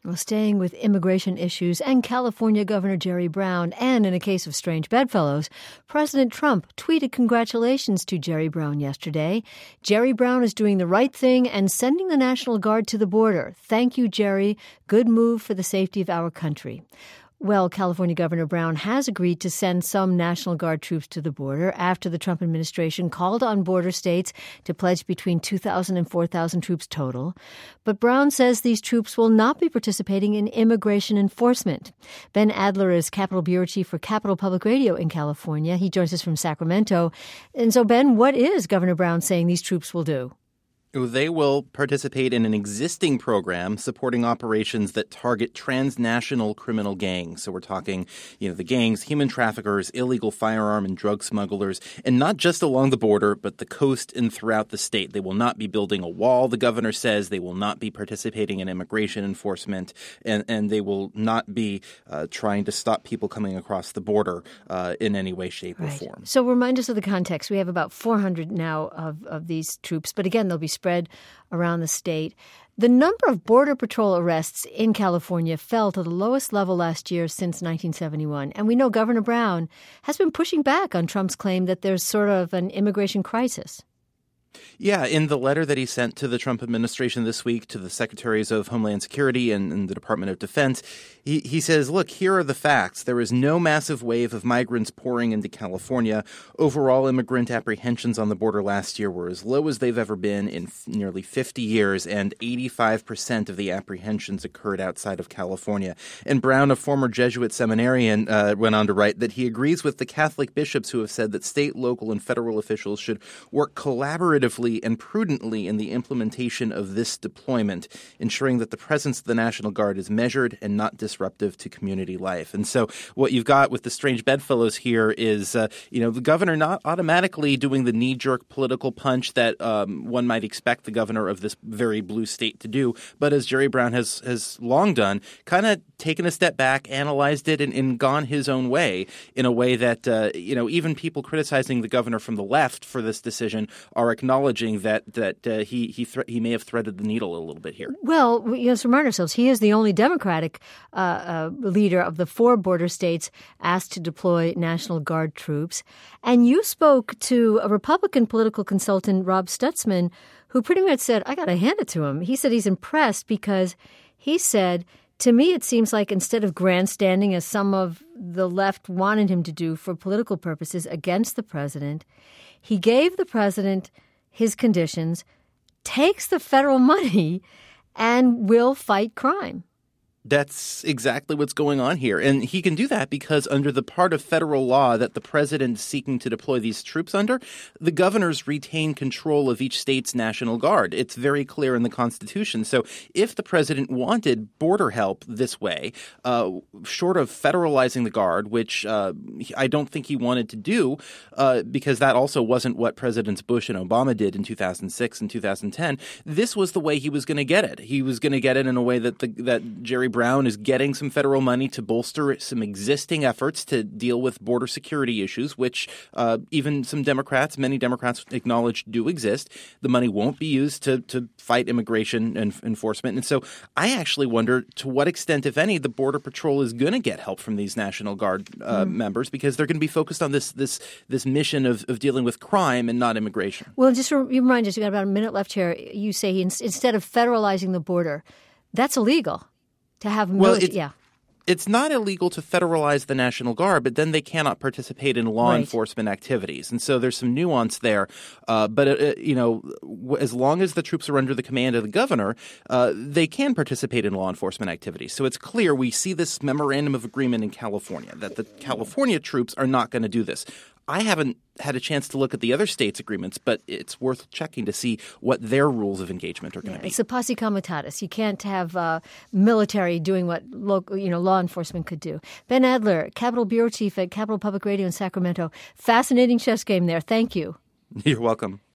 Well, staying with immigration issues and California Governor Jerry Brown, and in a case of strange bedfellows, President Trump tweeted congratulations to Jerry Brown yesterday. Jerry Brown is doing the right thing and sending the National Guard to the border. Thank you, Jerry. Good move for the safety of our country. Well, California Governor Brown has agreed to send some National Guard troops to the border after the Trump administration called on border states to pledge between 2,000 and 4,000 troops total. But Brown says these troops will not be participating in immigration enforcement. Ben Adler is Capitol Bureau Chief for Capitol Public Radio in California. He joins us from Sacramento. And so, Ben, what is Governor Brown saying these troops will do? They will participate in an existing program supporting operations that target transnational criminal gangs. So we're talking, the gangs, human traffickers, illegal firearm and drug smugglers, and not just along the border, but the coast and throughout the state. They will not be building a wall, the governor says. They will not be participating in immigration enforcement, and they will not be trying to stop people coming across the border in any way, shape, or form. So remind us of the context. We have about 400 now of these troops, but again, they'll be spread around the state. The number of Border Patrol arrests in California fell to the lowest level last year since 1971. And we know Governor Brown has been pushing back on Trump's claim that there's sort of an immigration crisis. Yeah, in the letter that he sent to the Trump administration this week to the Secretaries of Homeland Security and the Department of Defense, he says, look, here are the facts. There is no massive wave of migrants pouring into California. Overall, immigrant apprehensions on the border last year were as low as they've ever been in nearly 50 years, and 85% of the apprehensions occurred outside of California. And Brown, a former Jesuit seminarian, went on to write that he agrees with the Catholic bishops who have said that state, local, and federal officials should work collaboratively and prudently in the implementation of this deployment, ensuring that the presence of the National Guard is measured and not disruptive to community life. And so what you've got with the strange bedfellows here is, the governor not automatically doing the knee-jerk political punch that one might expect the governor of this very blue state to do, but as Jerry Brown has long done, kind of taken a step back, analyzed it, and gone his own way in a way that, even people criticizing the governor from the left for this decision are acknowledging that he may have threaded the needle a little bit here. Well, let's remind ourselves, he is the only Democratic leader of the 4 border states asked to deploy National Guard troops. And you spoke to a Republican political consultant, Rob Stutzman, who pretty much said, I got to hand it to him. He said he's impressed because he said, to me, it seems like instead of grandstanding, as some of the left wanted him to do for political purposes against the president, he gave the president his conditions, takes the federal money, and will fight crime. That's exactly what's going on here. And he can do that because under the part of federal law that the president is seeking to deploy these troops under, the governors retain control of each state's National Guard. It's very clear in the Constitution. So if the president wanted border help this way, short of federalizing the Guard, which I don't think he wanted to do, because that also wasn't what Presidents Bush and Obama did in 2006 and 2010, this was the way he was going to get it. He was going to get it in a way that Jerry Brown is getting some federal money to bolster some existing efforts to deal with border security issues, which even many Democrats acknowledge do exist. The money won't be used to fight immigration and enforcement. And so I actually wonder to what extent, if any, the Border Patrol is going to get help from these National Guard members, because they're going to be focused on this mission of dealing with crime and not immigration. Well, just remind us, we've got about a minute left here. You say instead of federalizing the border, that's illegal. To have It's not illegal to federalize the National Guard, but then they cannot participate in law enforcement activities. And so there's some nuance there. But as long as the troops are under the command of the governor, they can participate in law enforcement activities. So it's clear we see this memorandum of agreement in California that the California troops are not going to do this. I haven't had a chance to look at the other states' agreements, but it's worth checking to see what their rules of engagement are going to be. It's a posse comitatus. You can't have military doing what law enforcement could do. Ben Adler, Capitol Bureau Chief at Capitol Public Radio in Sacramento. Fascinating chess game there. Thank you. You're welcome.